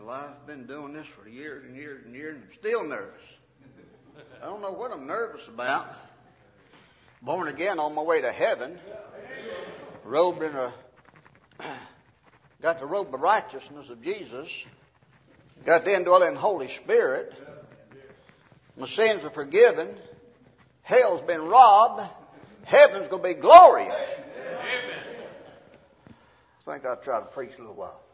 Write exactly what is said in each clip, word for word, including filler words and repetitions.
life. I've been doing this for years and years and years, and I'm still nervous. I don't know what I'm nervous about. Born again on my way to heaven. Robed in a, got the robe of righteousness of Jesus. Got the indwelling Holy Spirit. My sins are forgiven. Hell's been robbed. Heaven's going to be glorious. I think I'll try to preach a little while.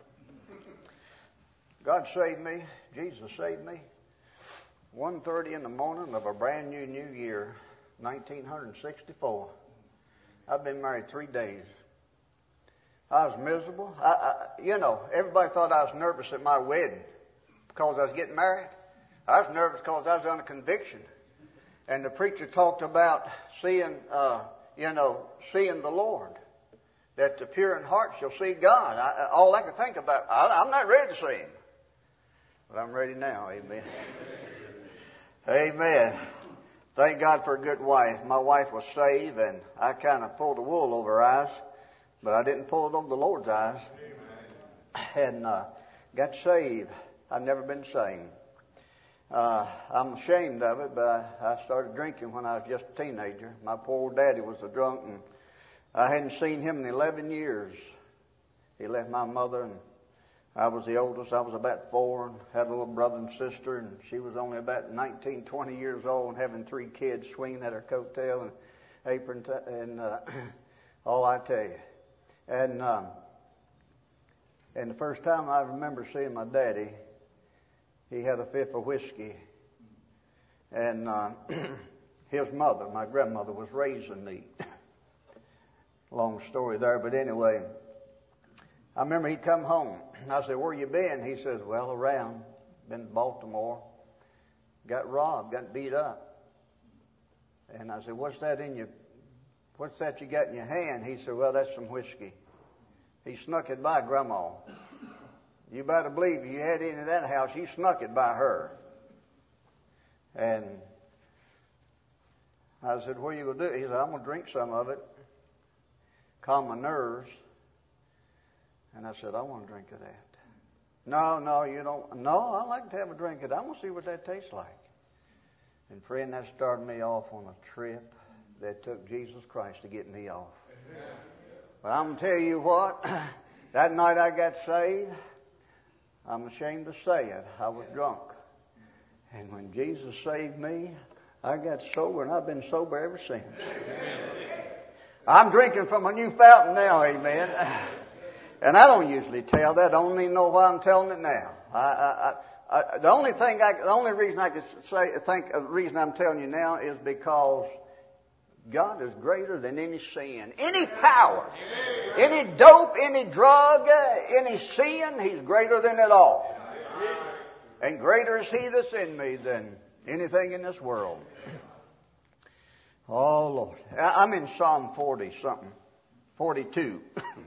God saved me. Jesus saved me. one thirty in the morning of a brand new new year, nineteen sixty-four. I've been married three days. I was miserable. I, I, you know, everybody thought I was nervous at my wedding because I was getting married. I was nervous because I was under conviction. And the preacher talked about seeing, uh, you know, seeing the Lord. That the pure in heart shall see God. I, all I could think about, I, I'm not ready to see Him. But I'm ready now. Amen. Amen. Thank God for a good wife. My wife was saved, and I kind of pulled the wool over her eyes, but I didn't pull it over the Lord's eyes. And uh, got saved. I've never been saved. Uh, I'm ashamed of it, but I, I started drinking when I was just a teenager. My poor old daddy was a drunk, and I hadn't seen him in eleven years. He left my mother, and I was the oldest. I was about four and had a little brother and sister, and she was only about nineteen, twenty years old and having three kids swinging at her coattail and apron t- and uh, all I tell you. And um, and the first time I remember seeing my daddy, he had a fifth of whiskey, and uh, his mother, my grandmother, was raising me. Long story there, but anyway, I remember he'd come home. I said, "Where you been?" He says, "Well, around. Been to Baltimore. Got robbed. Got beat up." And I said, "What's that in your? What's that you got in your hand?" He said, "Well, that's some whiskey. He snuck it by Grandma. You better believe if you had any of that house, you snuck it by her." And I said, "What are you gonna do?" He said, "I'm gonna drink some of it, calm my nerves." And I said, "I want a drink of that." "No, no, you don't." "No, I like to have a drink of it. I'm going to see what that tastes like." And friend, that started me off on a trip that took Jesus Christ to get me off. Amen. But I'm going to tell you what, that night I got saved, I'm ashamed to say it, I was drunk. And when Jesus saved me, I got sober, and I've been sober ever since. Amen. I'm drinking from a new fountain now, amen. And I don't usually tell that. I don't even know why I'm telling it now. I, I, I, the only thing, I, the only reason I can say, think, the reason I'm telling you now is because God is greater than any sin, any power, any dope, any drug, any sin. He's greater than it all. And greater is He that's in me than anything in this world. Oh, Lord. I'm in Psalm forty something, forty-two.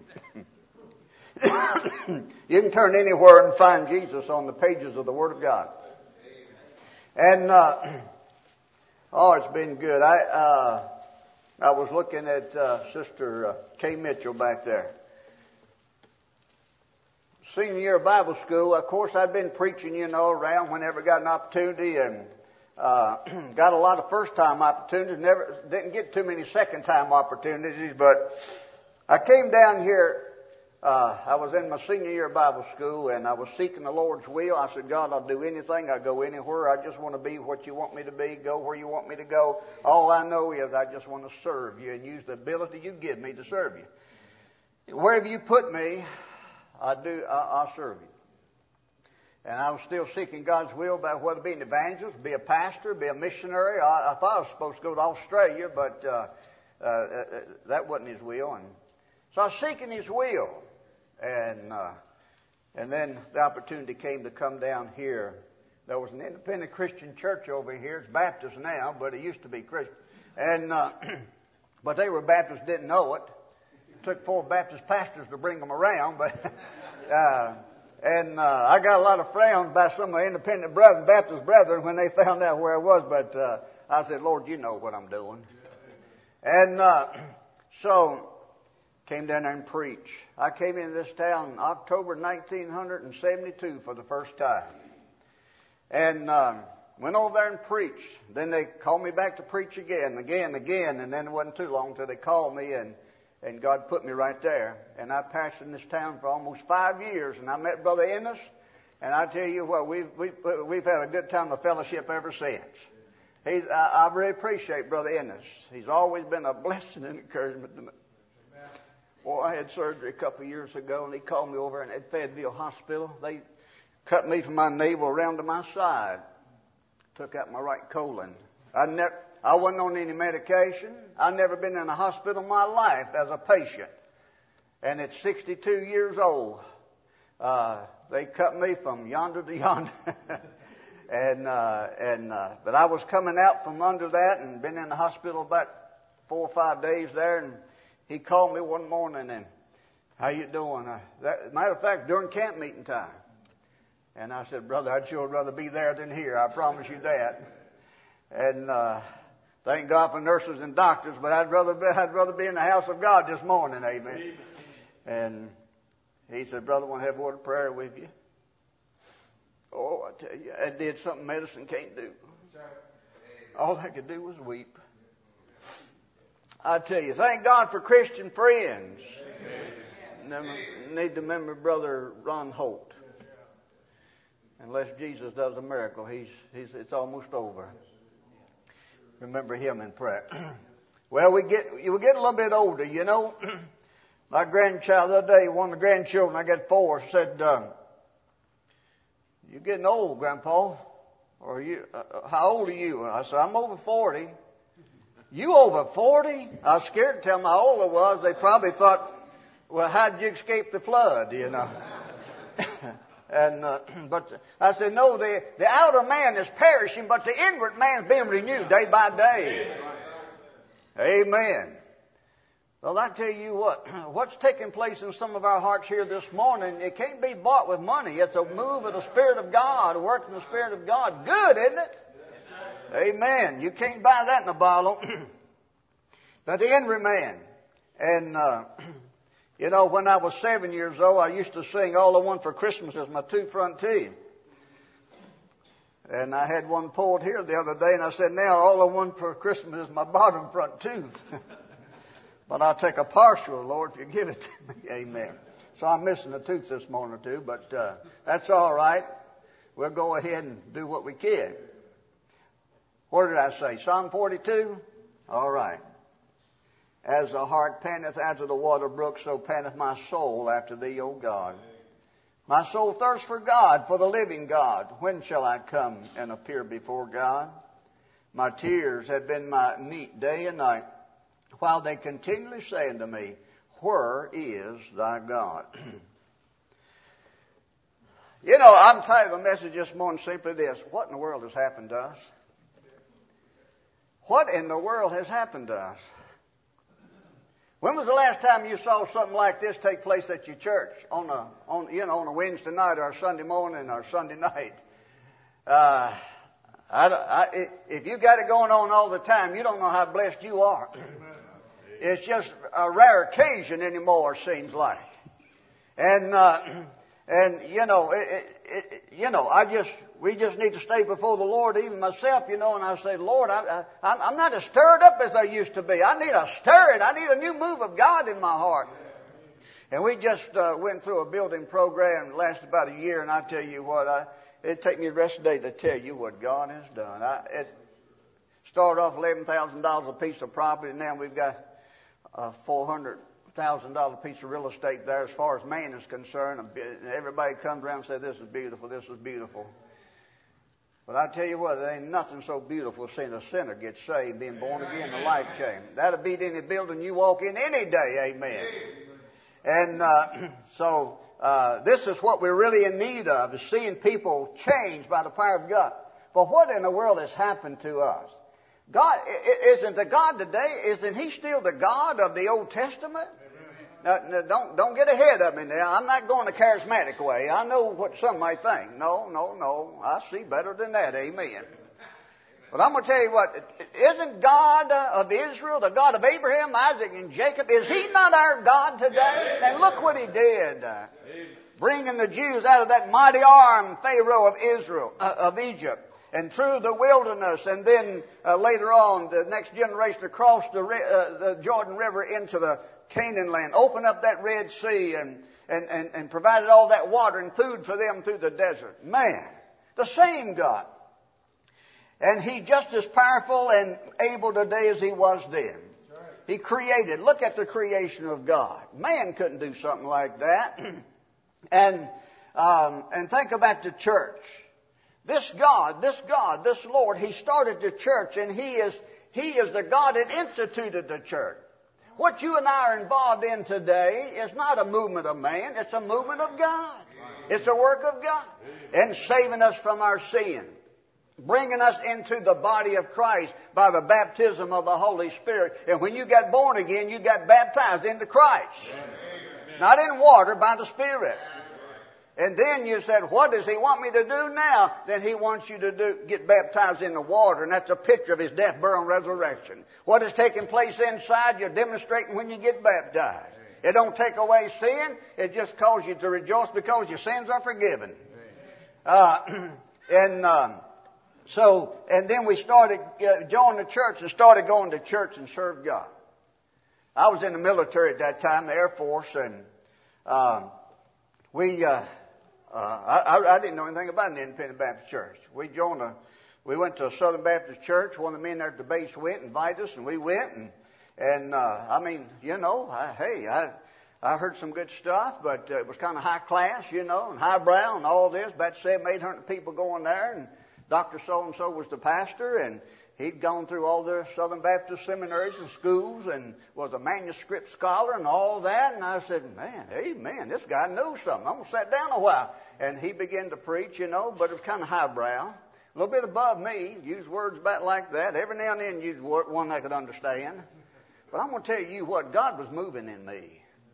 You can turn anywhere and find Jesus on the pages of the Word of God. And, uh, oh, it's been good. I, uh, I was looking at uh, Sister uh, Kay Mitchell back there. Senior year of Bible school. Of course, I'd been preaching, you know, around whenever I got an opportunity, and uh, got a lot of first-time opportunities. Never didn't get too many second-time opportunities, but I came down here. Uh, I was in my senior year of Bible school, and I was seeking the Lord's will. I said, "God, I'll do anything. I'll go anywhere. I just want to be what you want me to be, go where you want me to go. All I know is I just want to serve you and use the ability you give me to serve you. Wherever you put me, I do, I, I'll serve you." And I was still seeking God's will about whether to be an evangelist, be a pastor, be a missionary. I, I thought I was supposed to go to Australia, but uh, uh, that wasn't His will. And so I was seeking His will. And uh, and then the opportunity came to come down here. There was an independent Christian church over here. It's Baptist now, but it used to be Christian. And uh, but they were Baptists, didn't know it. It took four Baptist pastors to bring them around. But uh, and uh, I got a lot of frowns by some of my independent brethren, Baptist brethren, when they found out where I was. But uh, I said, "Lord, you know what I'm doing." And uh, so. Came down there and preached. I came into this town in October nineteen seventy-two for the first time. And um, went over there and preached. Then they called me back to preach again, again, again. And then it wasn't too long until they called me, and, and God put me right there. And I pastored in this town for almost five years. And I met Brother Ennis. And I tell you what, we've, we've, we've had a good time of fellowship ever since. He's, I, I really appreciate Brother Ennis. He's always been a blessing and encouragement to me. Well, I had surgery a couple of years ago, and he called me over in at Fayetteville Hospital. They cut me from my navel around to my side. Took out my right colon. I never, I wasn't on any medication. I'd never been in a hospital in my life as a patient. And at sixty-two years old, uh, they cut me from yonder to yonder. and uh, and uh, but I was coming out from under that and been in the hospital about four or five days there. And he called me one morning and, how you doing? Uh, that, matter of fact, during camp meeting time. And I said, brother, I'd sure rather be there than here. I promise you that. And uh, thank God for nurses and doctors, but I'd rather be, I'd rather be in the house of God this morning. Amen. Amen. And he said, brother, I want to have a word of prayer with you. Oh, I tell you, I did something medicine can't do. All I could do was weep. I tell you, thank God for Christian friends. Never, need to remember Brother Ron Holt. Unless Jesus does a miracle, he's, he's, it's almost over. Remember him in prayer. Well, we get we get a little bit older, you know. My grandchild the other day, one of the grandchildren, I got four, said, um, "You're getting old, Grandpa. Or you? Uh, how old are you?" I said, "I'm over forty." "You over forty?" I was scared to tell them how old I was. They probably thought, "Well, how did you escape the flood?" You know. And uh, but I said, no, the the outer man is perishing, but the inward man is being renewed day by day. Amen. Well, I tell you what, what's taking place in some of our hearts here this morning, it can't be bought with money. It's a move of the Spirit of God, a work in the Spirit of God. Good, isn't it? Amen. You can't buy that in a bottle. But the inward man. And, uh, you know, when I was seven years old, I used to sing, "All I Want for Christmas is My Two Front Teeth." And I had one pulled here the other day, and I said, now all I want for Christmas is my bottom front tooth. But I'll take a partial, Lord, if you give it to me. Amen. So I'm missing a tooth this morning or two, but uh, that's all right. We'll go ahead and do what we can. What did I say? Psalm forty-two? All right. As the hart panteth after the water brook, so panteth my soul after thee, O God. My soul thirsts for God, for the living God. When shall I come and appear before God? My tears have been my meat day and night, while they continually say unto me, Where is thy God? You know, I'm tired of a message this morning, simply this. What in the world has happened to us? What in the world has happened to us? When was the last time you saw something like this take place at your church on a, on you know, on a Wednesday night or a Sunday morning or Sunday night? Uh, I, I, if you got it going on all the time, you don't know how blessed you are. It's just a rare occasion anymore, it seems like. And uh, and you know, it, it, it, you know, I just we just need to stay before the Lord, even myself, you know. And I say, Lord, I, I, I'm not as stirred up as I used to be. I need a stirring. I need a new move of God in my heart. And we just uh, went through a building program that lasted about a year, and I tell you what, I, it'd take me the rest of the day to tell you what God has done. I, it started off eleven thousand dollars a piece of property, and now we've got a four hundred thousand dollars piece of real estate there as far as man is concerned. Everybody comes around and says, this is beautiful, this is beautiful. But I tell you what, there ain't nothing so beautiful as seeing a sinner get saved, being born again, the life change. That'll beat any building you walk in any day, amen. And uh, so uh, this is what we're really in need of, is seeing people changed by the power of God. But what in the world has happened to us? God, isn't the God today, isn't He still the God of the Old Testament? Now, now, don't, don't get ahead of me now. I'm not going the charismatic way. I know what some might think. No, no, no. I see better than that. Amen. But I'm going to tell you what, isn't God of Israel, the God of Abraham, Isaac, and Jacob, is He not our God today? And look what He did. Bringing the Jews out of that mighty arm, Pharaoh of Israel, uh, of Egypt, and through the wilderness, and then uh, later on, the next generation across the, uh, the Jordan River into the Canaan land, opened up that Red Sea, and, and, and, and provided all that water and food for them through the desert. Man, the same God. And He just as powerful and able today as He was then. He created. Look at the creation of God. Man couldn't do something like that. and um, and think about the church. This God, this God, this Lord, He started the church, and He is He is the God that instituted the church. What you and I are involved in today is not a movement of man. It's a movement of God. It's a work of God. And saving us from our sin. Bringing us into the body of Christ by the baptism of the Holy Spirit. And when you got born again, you got baptized into Christ. Amen. Not in water, by the Spirit. And then you said, what does He want me to do now? Then He wants you to do, get baptized in the water. And that's a picture of His death, burial, and resurrection. What is taking place inside, you're demonstrating when you get baptized. It don't take away sin. It just causes you to rejoice because your sins are forgiven. Uh, and... Um, So, and then we started, uh, joined the church and started going to church and served God. I was in the military at that time, the Air Force, and um, we, uh, uh, I, I didn't know anything about an independent Baptist church. We joined a, we went to a Southern Baptist church. One of the men there at the base went and invited us, and we went, and, and uh, I mean, you know, I, hey, I, I heard some good stuff, but uh, it was kind of high class, you know, and highbrow and all this. About seven, eight hundred people going there, and Doctor So-and-so was the pastor, and he'd gone through all the Southern Baptist seminaries and schools and was a manuscript scholar and all that. And I said, man, amen, this guy knows something. I'm going to sit down a while. And he began to preach, you know, but it was kind of highbrow. A little bit above me, used words about like that. Every now and then used one I could understand. But I'm going to tell you what, God was moving in me.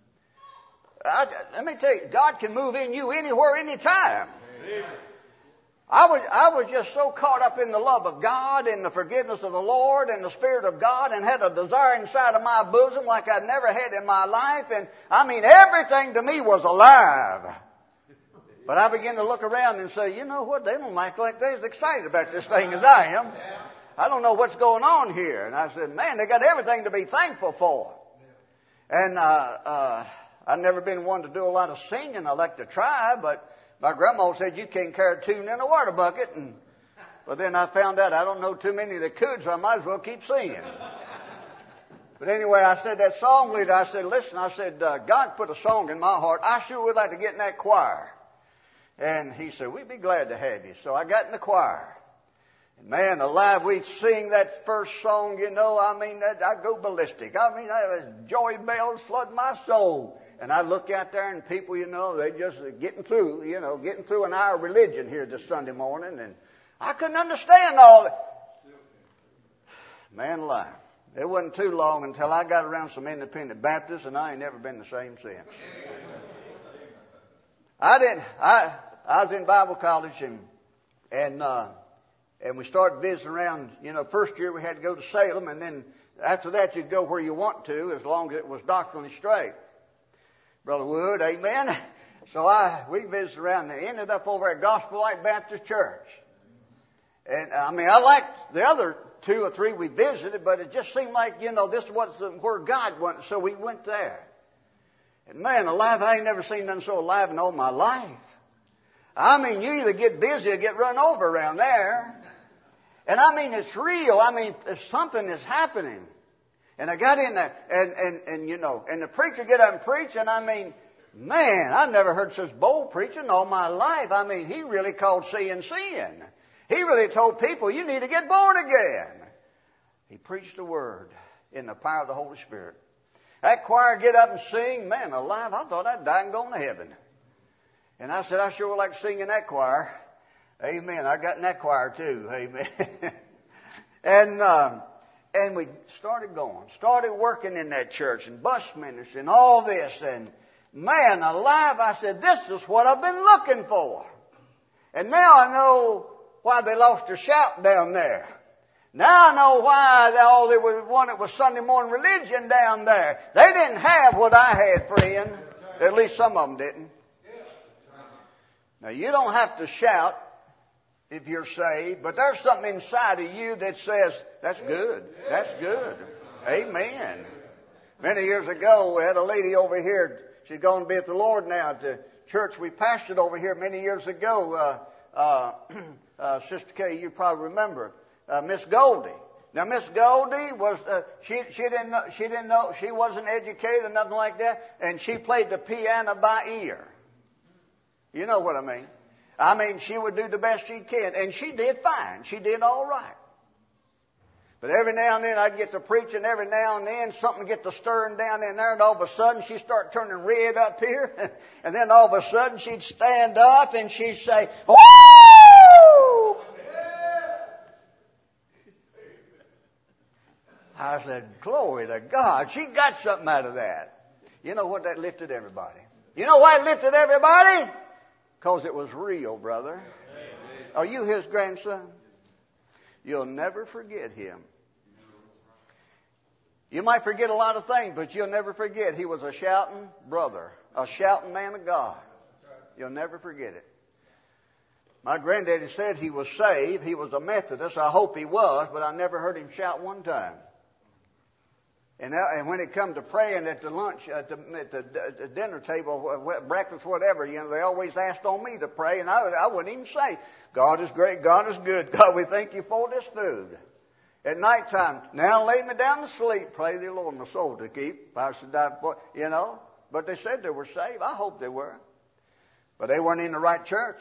I, let me tell you, God can move in you anywhere, anytime. Amen. I was, I was just so caught up in the love of God and the forgiveness of the Lord and the Spirit of God, and had a desire inside of my bosom like I'd never had in my life. And I mean, everything to me was alive. But I began to look around and say, you know what? They don't act like they're as excited about this thing as I am. I don't know what's going on here. And I said, man, they got everything to be thankful for. And uh, uh, I've never been one to do a lot of singing. I like to try, but my grandma said you can't carry a tune in a water bucket. And, but then I found out I don't know too many that could, so I might as well keep singing. But anyway, I said, that song leader, I said, listen, I said, uh, God put a song in my heart. I sure would like to get in that choir. And he said, we'd be glad to have you. So I got in the choir. And man, alive, we'd sing that first song, you know, I mean, that, I'd go ballistic. I mean, I was joy bells flood my soul. And I look out there and people, you know, they just getting through, you know, getting through an hour of religion here this Sunday morning. And I couldn't understand all that. Man alive. It wasn't too long until I got around some independent Baptists, and I ain't never been the same since. I didn't, I, I was in Bible college, and, and, uh, and we started visiting around, you know, first year we had to go to Salem, and then after that you'd go where you want to, as long as it was doctrinally straight. Brother Wood, amen. So I, we visited around and ended up over at Gospel Light Baptist Church. And I mean, I liked the other two or three we visited, but it just seemed like, you know, this was where God went, so we went there. And man, alive, I ain't never seen nothing so alive in all my life. I mean, you either get busy or get run over around there. And I mean, it's real. I mean, something is happening. And I got in there, and, and, and you know, and the preacher get up and preach, and I mean, man, I've never heard such bold preaching all my life. I mean, he really called seeing sin. He really told people, you need to get born again. He preached the word in the power of the Holy Spirit. That choir get up and sing, man, alive, I thought I'd die and go to heaven. And I said, I sure would like to sing in that choir. Amen. I got in that choir too. Amen. and, um, And we started going, started working in that church and bus ministry and all this. And man alive, I said, this is what I've been looking for. And now I know why they lost their shout down there. Now I know why they all they wanted was Sunday morning religion down there. They didn't have what I had, friend. At least some of them didn't. Now you don't have to shout if you're saved, but there's something inside of you that says, that's good. That's good. Amen. Many years ago, we had a lady over here. She's going to be with the Lord now at the church we pastored over here many years ago. Uh, uh, uh, Sister Kay, you probably remember. Uh, Miss Goldie. Now, Miss Goldie was, uh, she, she didn't know, she didn't know, she wasn't educated or nothing like that, and she played the piano by ear. You know what I mean? I mean, she would do the best she can, and she did fine. She did all right. But every now and then I'd get to preaching, every now and then something get to stirring down in there, and all of a sudden she'd start turning red up here, and then all of a sudden she'd stand up and she'd say, "Woo!" I said, glory to God. She got something out of that. You know what? That lifted everybody. You know why it lifted everybody? Because it was real, brother. Amen. Are you his grandson? You'll never forget him. You might forget a lot of things, but you'll never forget he was a shouting brother, a shouting man of God. You'll never forget it. My granddaddy said he was saved. He was a Methodist. I hope he was, but I never heard him shout one time. And, and when it come to praying at the lunch, at the, at the, the dinner table, breakfast, whatever, you know, they always asked on me to pray, and I, I wouldn't even say, God is great, God is good, God, we thank you for this food. At nighttime, now lay me down to sleep, pray the Lord my soul to keep. I should die before, you know. But they said they were saved. I hope they were. But they weren't in the right church.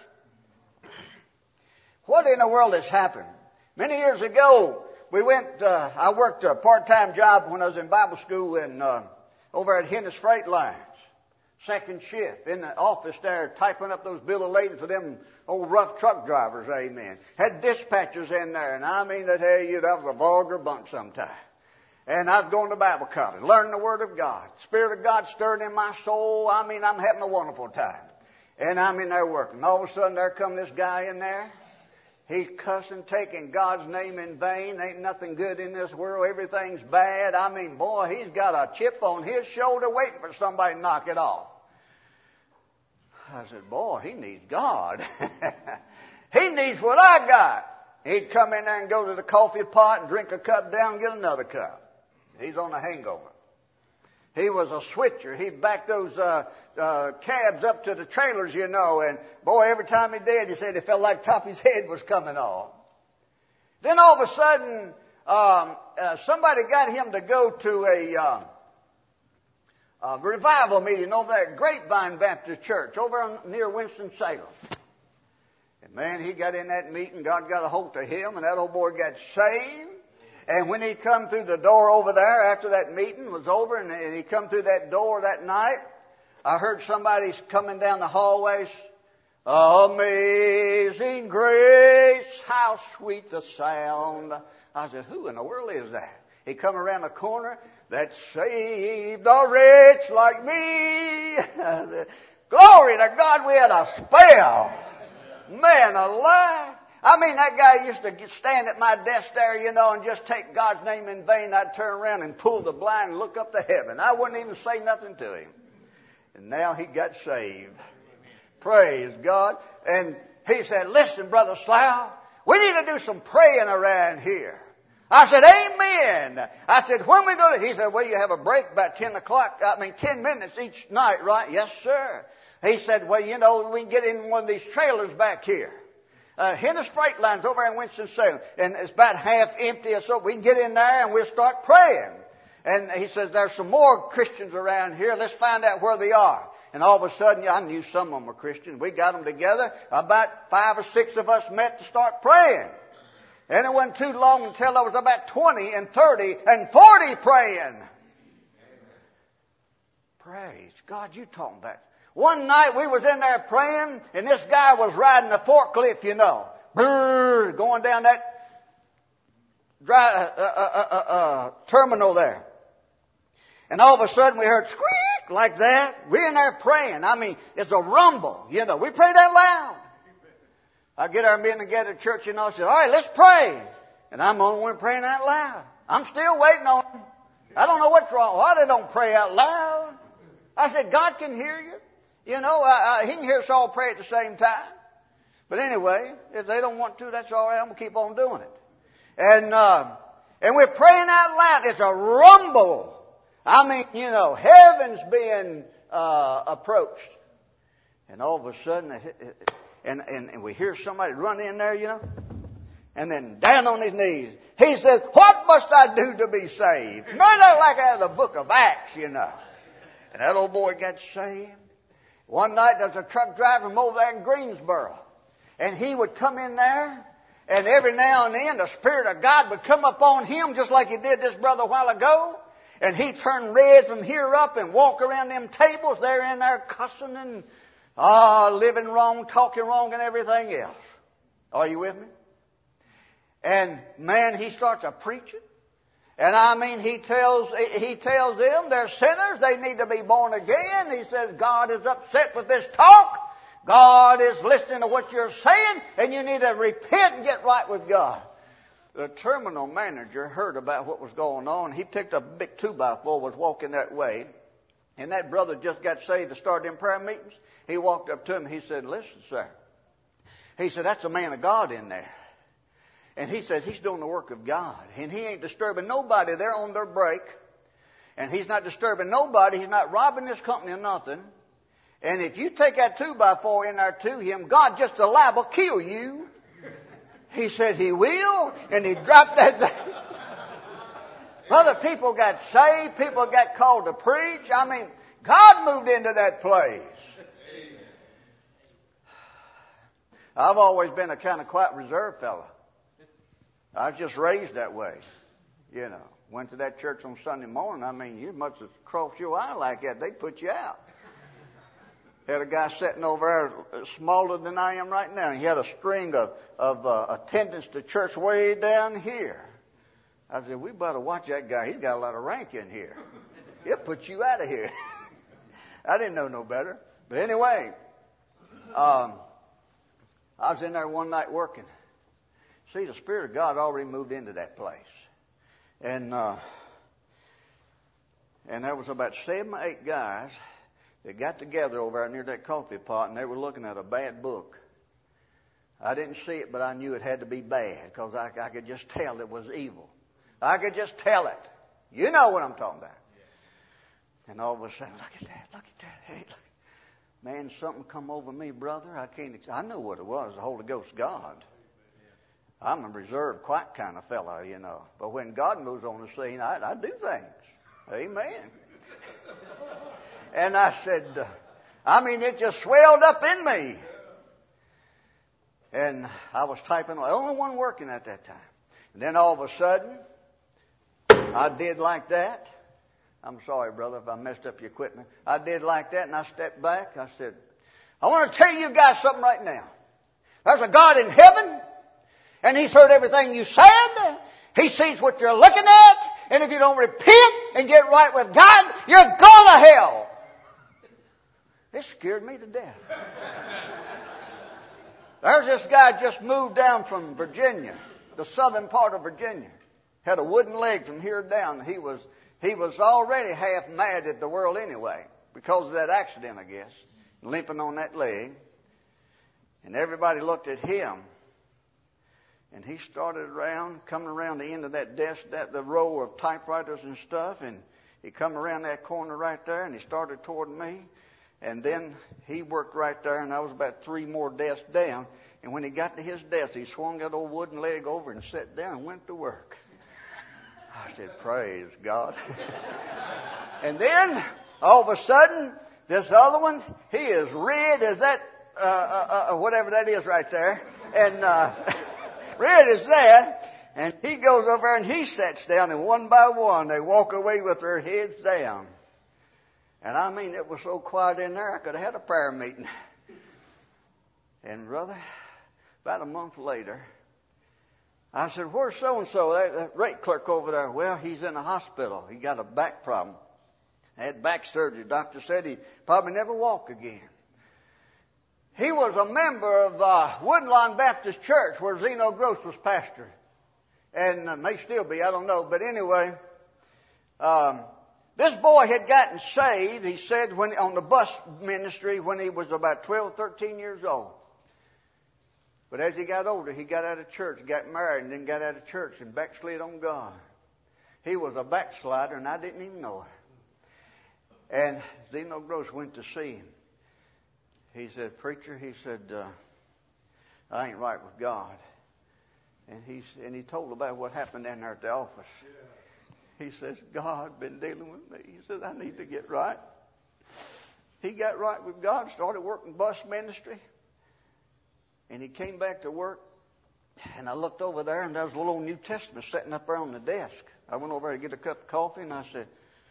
What in the world has happened? Many years ago, we went, uh, I worked a part-time job when I was in Bible school in, uh, over at Hennis Freight Lines. Second shift in the office there, typing up those bill of lading for them old rough truck drivers, amen. Had dispatchers in there, and I mean to tell you, that was a vulgar bunch sometimes. And I was going to Bible college, learning the Word of God. Spirit of God stirred in my soul. I mean, I'm having a wonderful time. And I'm in there working. All of a sudden, there come this guy in there. He's cussing, taking God's name in vain. Ain't nothing good in this world. Everything's bad. I mean, boy, he's got a chip on his shoulder waiting for somebody to knock it off. I said, boy, he needs God. He needs what I got. He'd come in there and go to the coffee pot and drink a cup down and get another cup. He's on a hangover. He was a switcher. He'd back those uh, uh, cabs up to the trailers, you know. And, boy, every time he did, he said it felt like top of his head was coming off. Then all of a sudden, um, uh, somebody got him to go to a, uh, a revival meeting over at Grapevine Baptist Church over on, near Winston-Salem. And, man, he got in that meeting. God got a hold of him, and that old boy got saved. And when he come through the door over there after that meeting was over, and, and he come through that door that night, I heard somebody coming down the hallways, "Amazing grace, how sweet the sound." I said, who in the world is that? He come around the corner, "that saved a wretch like me." Glory to God, we had a spell. Man alive. I mean, that guy used to stand at my desk there, you know, and just take God's name in vain. I'd turn around and pull the blind and look up to heaven. I wouldn't even say nothing to him. And now he got saved. Praise God. And he said, "Listen, Brother Slough, we need to do some praying around here." I said, "Amen." I said, "When we go to..." He said, "Well, you have a break about ten o'clock, I mean, ten minutes each night, right?" "Yes, sir." He said, "Well, you know, we can get in one of these trailers back here. Uh, Hennis Freight Lines over in Winston-Salem. And it's about half empty or so. We can get in there and we'll start praying." And he says, "There's some more Christians around here. Let's find out where they are." And all of a sudden, I knew some of them were Christians. We got them together. About five or six of us met to start praying. And it wasn't too long until there was about twenty and thirty and forty praying. Praise God, you talking about. One night we was in there praying, and this guy was riding a forklift, you know, brrr, going down that dry, uh, uh, uh, uh, terminal there. And all of a sudden we heard squeak like that. We're in there praying. I mean, it's a rumble, you know. We pray that loud. I get our men together at church, you know, and say, "All right, let's pray." And I'm the only one praying out loud. I'm still waiting on him. I don't know what's wrong. Why they don't pray out loud? I said, God can hear you. You know, uh, uh, He can hear us all pray at the same time. But anyway, if they don't want to, that's all right. I'm going to keep on doing it. And, uh, and we're praying out loud. It's a rumble. I mean, you know, heaven's being uh, approached. And all of a sudden, and, and, and we hear somebody run in there, you know, and then down on his knees. He says, what must I do to be saved? Not like out of the book of Acts, you know. And that old boy got saved. One night there was a truck driver from over there in Greensboro. And he would come in there, and every now and then the Spirit of God would come upon him just like He did this brother a while ago. And he'd turn red from here up and walk around them tables. They're in there cussing and ah, living wrong, talking wrong, and everything else. Are you with me? And man, he starts a preaching. And I mean, he tells, he tells them they're sinners. They need to be born again. He says, God is upset with this talk. God is listening to what you're saying. And you need to repent and get right with God. The terminal manager heard about what was going on. He picked up a big two by four, was walking that way. And that brother just got saved to start them prayer meetings. He walked up to him and he said, listen, sir. He said, that's a man of God in there. And he says he's doing the work of God. And he ain't disturbing nobody. They're on their break. And he's not disturbing nobody. He's not robbing this company or nothing. And if you take that two by four in there to him, God just liable to kill you. He said He will. And he dropped that thing. Brother, people got saved. People got called to preach. I mean, God moved into that place. I've always been a kind of quiet, reserved fella. I was just raised that way. You know, went to that church on Sunday morning. I mean, you must have crossed your eye like that. They'd put you out. Had a guy sitting over there smaller than I am right now. He had a string of, of uh, attendance to church way down here. I said, we better watch that guy. He's got a lot of rank in here. He'll put you out of here. I didn't know no better. But anyway, um, I was in there one night working. See, the Spirit of God already moved into that place. And uh, and there was about seven or eight guys that got together over there near that coffee pot, and they were looking at a bad book. I didn't see it, but I knew it had to be bad because I, I could just tell it was evil. I could just tell it. You know what I'm talking about. And all of a sudden, look at that, look at that. Hey, look. Man, something come over me, brother. I can't. I know what it was. The Holy Ghost, God. I'm a reserved, quiet kind of fellow, you know. But when God moves on the scene, I, I do things. Amen. And I said, uh, I mean, it just swelled up in me. And I was typing, the only one working at that time. And then all of a sudden, I did like that. I'm sorry, brother, if I messed up your equipment. I did like that, and I stepped back. I said, I want to tell you guys something right now. There's a God in heaven, and He's heard everything you said. He sees what you're looking at. And if you don't repent and get right with God, you're going to hell. This scared me to death. There's this guy just moved down from Virginia, the southern part of Virginia. Had a wooden leg from here down. He was he was already half mad at the world anyway because of that accident, I guess, limping on that leg. And everybody looked at him. And he started around, coming around the end of that desk, that the row of typewriters and stuff, and he come around that corner right there, and he started toward me. And then he worked right there, and I was about three more desks down. And when he got to his desk, he swung that old wooden leg over and sat down and went to work. I said, praise God. And then, all of a sudden, this other one, he is red as that, uh, uh, uh, whatever that is right there. And, uh, red as that. And he goes over there and he sits down, and one by one, they walk away with their heads down. And I mean, it was so quiet in there, I could have had a prayer meeting. And brother, about a month later, I said, where's so-and-so, that, that rate clerk over there? Well, he's in the hospital. He got a back problem. Had back surgery. Doctor said he'd probably never walk again. He was a member of uh, Woodlawn Baptist Church where Zeno Gross was pastor. And uh, may still be, I don't know. But anyway, um, this boy had gotten saved, he said, when on the bus ministry when he was about twelve, thirteen years old. But as he got older, he got out of church, got married, and then got out of church and backslid on God. He was a backslider, and I didn't even know it. And Zeno Gross went to see him. He said, "Preacher," he said, uh, "I ain't right with God." And he, and he told about what happened down there at the office. He says, "God been dealing with me." He says, "I need to get right." He got right with God, started working bus ministry. And he came back to work. And I looked over there, and there was a little old New Testament sitting up there on the desk. I went over there to get a cup of coffee, and I said,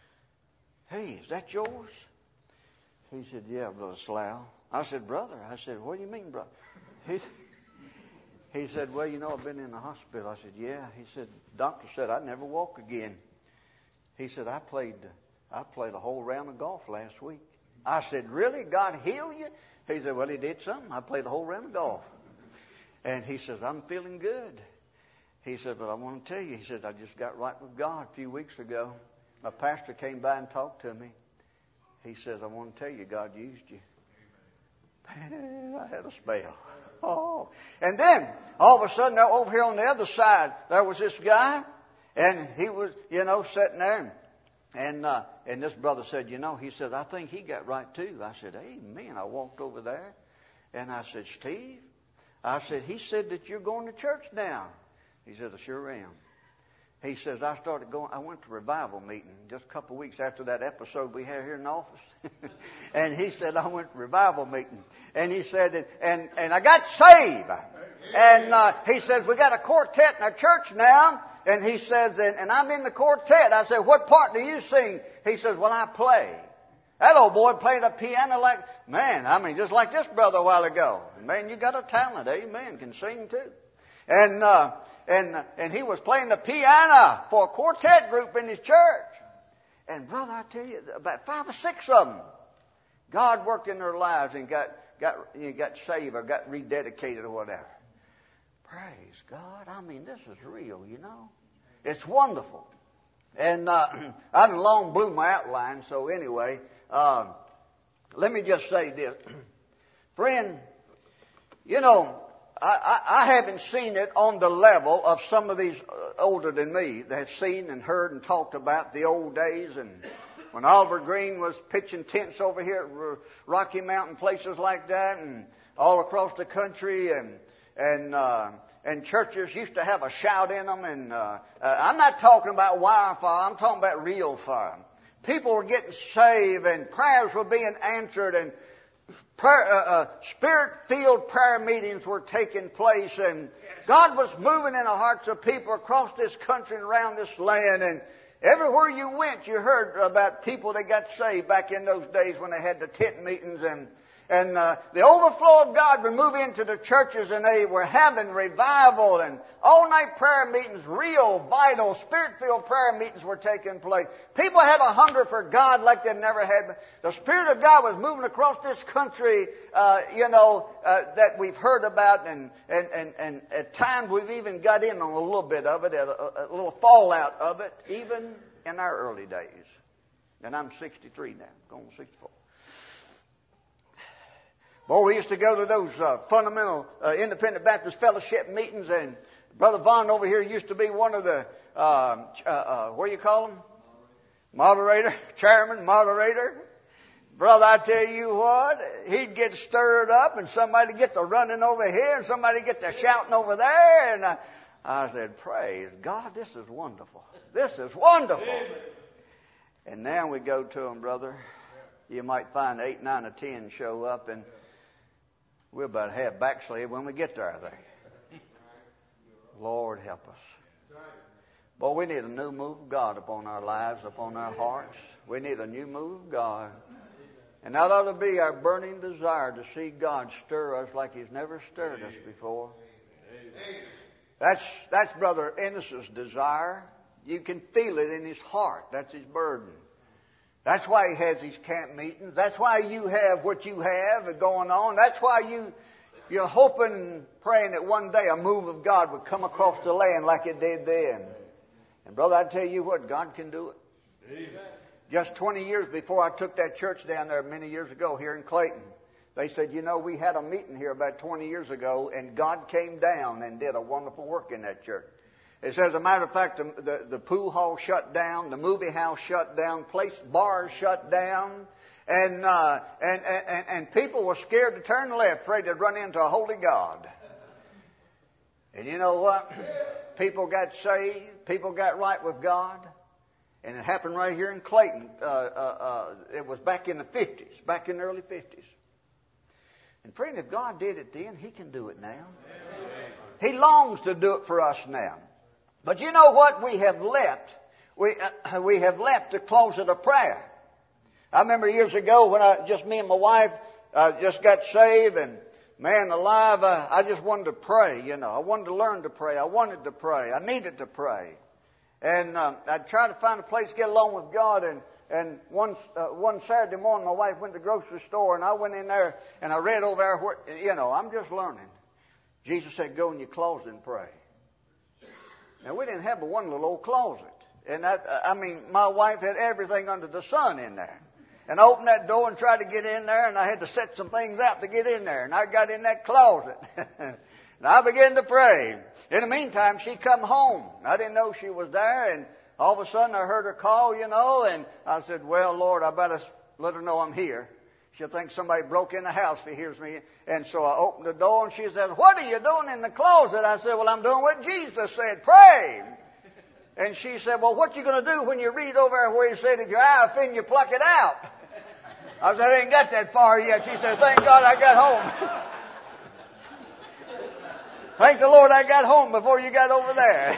"Hey, is that yours?" He said, "Yeah, Brother Slough." I said, "Brother," I said, "What do you mean, brother?" He, he said, "Well, you know, I've been in the hospital." I said, "Yeah." He said, "Doctor said I'd never walk again." He said, I played I played a whole round of golf last week." I said, "Really? God healed you?" He said, "Well, He did something. I played a whole round of golf." And he says, "I'm feeling good." He said, "But I want to tell you," he said, "I just got right with God a few weeks ago. My pastor came by and talked to me. He says, I want to tell you, God used you." Man, I had a spell. Oh. And then, all of a sudden, over here on the other side, there was this guy, and he was, you know, sitting there, and and, uh, and this brother said, you know, he said, "I think he got right too." I said, "Amen." I walked over there, and I said, "Steve," I said, "he said that you're going to church now." He said, "I sure am." He says, "I started going, I went to revival meeting just a couple of weeks after that episode we had here in the office." And he said, "I went to revival meeting." And he said, and, and, and I got saved. And uh, he says, "We got a quartet in our church now." And he says, and, and I'm in the quartet. I said, "What part do you sing?" He says, "Well, I play." That old boy played a piano like, man, I mean, just like this brother a while ago. Man, you got a talent. Amen. Can sing too. And, uh, and, and he was playing the piano for a quartet group in his church. And brother, I tell you, about five or six of them, God worked in their lives and got, got, you know, got saved or got rededicated or whatever. Praise God. I mean, this is real, you know. It's wonderful. And, uh, I done long blew my outline, so anyway, uh, let me just say this. Friend, you know, I, I, I haven't seen it on the level of some of these older than me that have seen and heard and talked about the old days and when Oliver Green was pitching tents over here at Rocky Mountain, places like that, and all across the country, and and uh, and churches used to have a shout in them. And uh, uh, I'm not talking about wire fire. I'm talking about real fire. People were getting saved, and prayers were being answered, and prayer, uh, uh, spirit-filled prayer meetings were taking place, and God was moving in the hearts of people across this country and around this land. And everywhere you went, you heard about people that got saved back in those days when they had the tent meetings. And and uh, the overflow of God would move into the churches, and they were having revival and all-night prayer meetings, real, vital, spirit-filled prayer meetings were taking place. People had a hunger for God like they'd never had. The Spirit of God was moving across this country, uh, you know, uh, that we've heard about, and, and, and, and at times we've even got in on a little bit of it, a, a little fallout of it, even in our early days. And I'm sixty-three now, going to sixty-four. Boy, we used to go to those uh, fundamental uh, independent Baptist fellowship meetings, and Brother Vaughn over here used to be one of the, uh, uh, uh, what do you call them? Moderator, chairman, moderator. Brother, I tell you what, he'd get stirred up, and somebody get to running over here, and somebody get to shouting over there, and I, I said, praise God, this is wonderful. This is wonderful. Amen. And now we go to them, brother. You might find eight, nine, or ten show up, and we're about half backslid when we get there, I think. Lord help us. Boy, we need a new move of God upon our lives, upon our hearts. We need a new move of God. And that ought to be our burning desire to see God stir us like He's never stirred us before. That's, that's Brother Ennis's desire. You can feel it in his heart. That's his burden. That's why he has these camp meetings. That's why you have what you have going on. That's why you you're hoping and praying that one day a move of God would come across the land like it did then. And brother, I tell you what, God can do it. Amen. Just twenty years before I took that church down there many years ago here in Clayton, they said, you know, we had a meeting here about twenty years ago, and God came down and did a wonderful work in that church. It says, as a matter of fact, the, the, the pool hall shut down, the movie house shut down, place bars shut down, and, uh, and, and, and people were scared to turn left, afraid they'd run into a holy God. And you know what? People got saved, people got right with God. And it happened right here in Clayton. Uh, uh, uh, it was back in the fifties, back in the early fifties. And friend, if God did it then, He can do it now. Amen. He longs to do it for us now. But you know what? We have left. We uh, we have left the closet of prayer. I remember years ago when I just me and my wife uh, just got saved, and man alive, uh, I just wanted to pray. You know, I wanted to learn to pray. I wanted to pray. I needed to pray. And uh, I tried to find a place to get along with God. And, and one, uh, one Saturday morning, my wife went to the grocery store, and I went in there, and I read over there, where, you know, I'm just learning. Jesus said, go in your closet and pray. Now, we didn't have but one little old closet. And that, I mean, my wife had everything under the sun in there. And I opened that door and tried to get in there, and I had to set some things out to get in there. And I got in that closet. And I began to pray. In the meantime, she come home. I didn't know she was there, and all of a sudden I heard her call, you know, and I said, well, Lord, I better let her know I'm here. She'll think somebody broke in the house if he hears me. And so I opened the door, and she said, what are you doing in the closet? I said, well, I'm doing what Jesus said, pray. And she said, well, what you going to do when you read over there where He said, if your eye offend you, pluck it out? I said, I ain't got that far yet. She said, thank God I got home. Thank the Lord I got home before you got over there.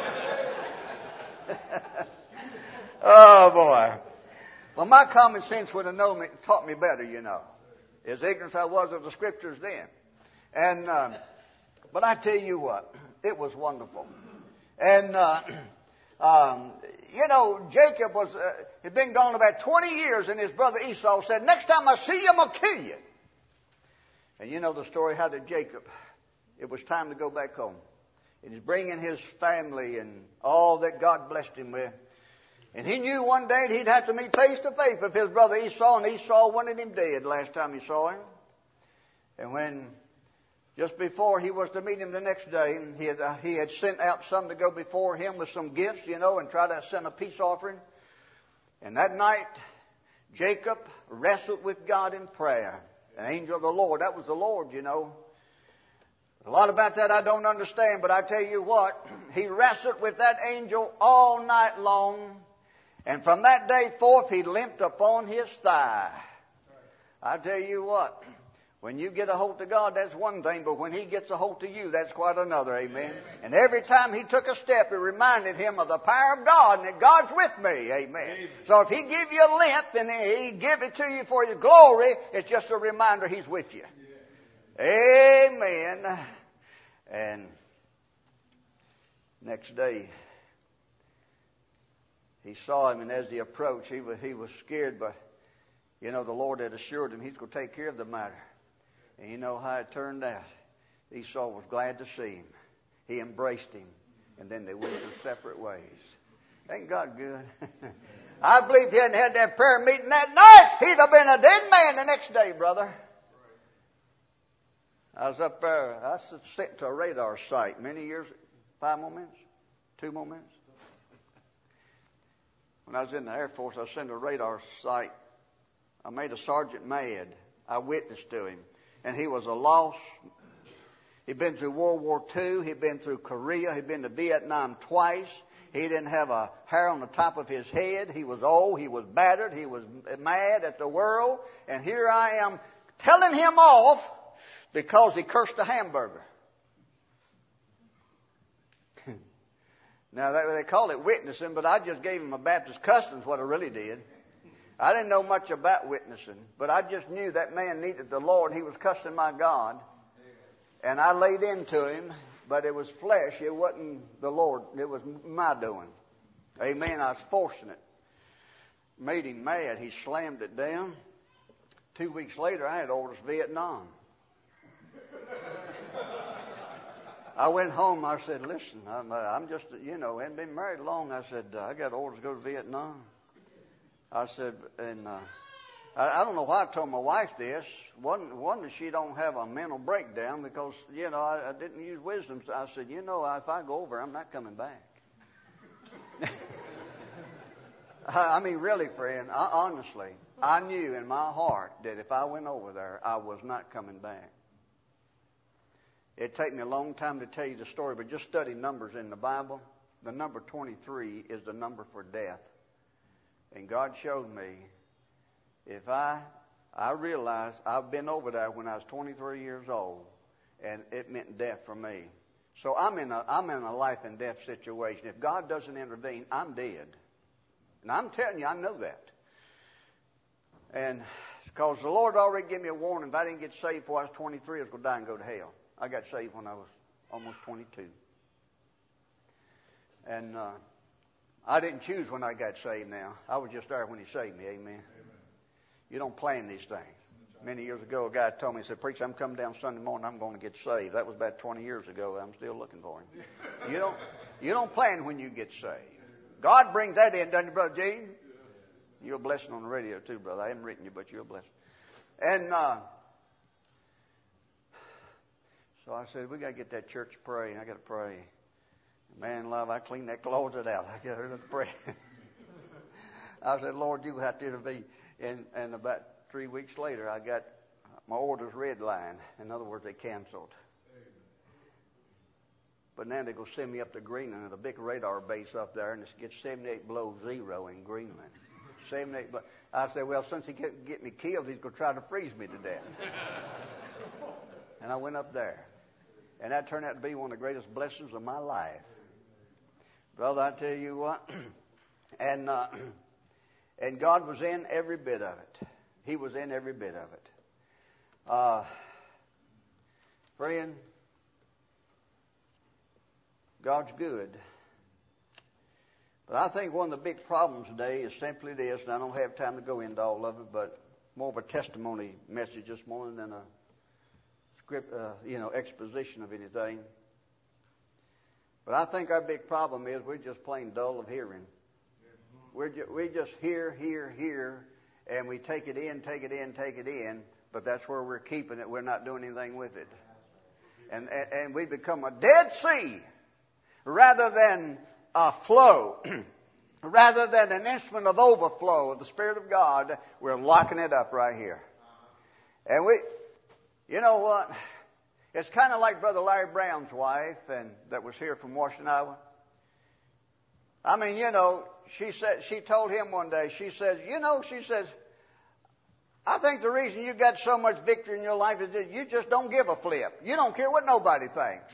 Oh, boy. Well, my common sense would have known me, taught me better, you know. As ignorant as I was of the Scriptures then. And, um, but I tell you what, it was wonderful. And, uh, um, you know, Jacob was, uh, had been gone about twenty years, and his brother Esau said, next time I see you, I'm going to kill you. And you know the story, how did Jacob... It was time to go back home. And he's bringing his family and all that God blessed him with. And he knew one day he'd have to meet face to face with his brother Esau, and Esau wanted him dead last time he saw him. And when, just before he was to meet him the next day, he had, uh, he had sent out some to go before him with some gifts, you know, and try to send a peace offering. And that night, Jacob wrestled with God in prayer. An angel of the Lord, that was the Lord, you know. A lot about that I don't understand, but I tell you what, he wrestled with that angel all night long, and from that day forth he limped upon his thigh. I tell you what, when you get a hold of God, that's one thing, but when He gets a hold of you, that's quite another, amen. And every time he took a step, it reminded him of the power of God, and that God's with me, amen. Amen. So if He give you a limp and He give it to you for His glory, it's just a reminder He's with you. Amen. And next day, he saw him, and as he approached, he was, he was scared, but, you know, the Lord had assured him He's going to take care of the matter. And you know how it turned out. Esau was glad to see him. He embraced him, and then they went their separate ways. Ain't God good? I believe if he hadn't had that prayer meeting that night, he'd have been a dead man the next day, brother. I was up there, I was sent to a radar site many years, five more minutes, two more minutes. When I was in the Air Force, I sent to a radar site. I made a sergeant mad. I witnessed to him. And he was a lost. He'd been through World War Two. He'd been through Korea. He'd been to Vietnam twice. He didn't have a hair on the top of his head. He was old. He was battered. He was mad at the world. And here I am telling him off because he cursed a hamburger. Now, they call it witnessing, but I just gave him a Baptist cussing is what I really did. I didn't know much about witnessing, but I just knew that man needed the Lord. He was cussing my God. And I laid into him, but it was flesh. It wasn't the Lord. It was my doing. Amen. I was forcing it. Made him mad. He slammed it down. Two weeks later, I had orders for Vietnam. I went home. I said, listen, I'm, uh, I'm just, you know, ain't been married long. I said, uh, I got orders to go to Vietnam. I said, and uh, I, I don't know why I told my wife this. One, one that she don't have a mental breakdown because, you know, I, I didn't use wisdom. So I said, you know, if I go over, I'm not coming back. I mean, really, friend, I, honestly, I knew in my heart that if I went over there, I was not coming back. It'd take me a long time to tell you the story, but just study numbers in the Bible. The number twenty-three is the number for death. And God showed me, if I, I realized I've been over there when I was twenty-three years old, and it meant death for me. So I'm in a, I'm in a life and death situation. If God doesn't intervene, I'm dead. And I'm telling you, I know that. And because the Lord already gave me a warning, if I didn't get saved before I was twenty-three, I was going to die and go to hell. I got saved when I was almost twenty-two. And uh, I didn't choose when I got saved now. I was just there when He saved me. Amen. Amen. You don't plan these things. Many years ago, a guy told me, he said, Preacher, I'm coming down Sunday morning, I'm going to get saved. That was about twenty years ago. I'm still looking for Him. You don't, you don't plan when you get saved. God brings that in, doesn't He, Brother Gene? You're a blessing on the radio too, brother. I haven't written you, but you're a blessing. And uh, so I said, we got to get that church to pray. I got to pray. Man, love, I cleaned that closet out. I got to pray. I said, Lord, you have to intervene. And, and about three weeks later, I got my orders redlined. In other words, they canceled. But now they're going to send me up to Greenland at a big radar base up there, and it gets seventy-eight below zero in Greenland. seventy-eight. But I said, well, since he can't get me killed, he's going to try to freeze me to death. And I went up there. And that turned out to be one of the greatest blessings of my life. Brother, I tell you what. and uh, and God was in every bit of it. He was in every bit of it. Uh, friend, God's good. But I think one of the big problems today is simply this, and I don't have time to go into all of it, but more of a testimony message this morning than a script, uh, you know, exposition of anything. But I think our big problem is we're just plain dull of hearing. We're ju- we just hear, hear, hear, and we take it in, take it in, take it in, but that's where we're keeping it. We're not doing anything with it. And, and, and we become a Dead Sea rather than a flow. Rather than an instrument of overflow of the Spirit of God, we're locking it up right here. And we, you know what? It's kind of like Brother Larry Brown's wife, and that was here from Washington, Iowa. I mean, you know, she said, she told him one day, she says, you know, she says, I think the reason you got so much victory in your life is that you just don't give a flip. You don't care what nobody thinks.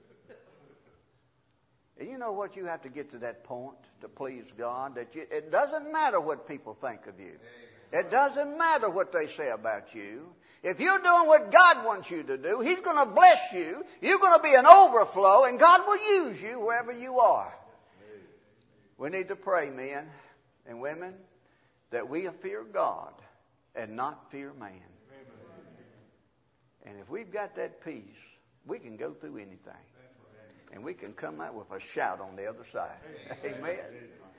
And you know what? You have to get to that point to please God. That you, it doesn't matter what people think of you. It doesn't matter what they say about you. If you're doing what God wants you to do, He's going to bless you. You're going to be an overflow, and God will use you wherever you are. We need to pray, men and women, that we fear God and not fear man. And if we've got that peace, we can go through anything. And we can come out with a shout on the other side. Amen.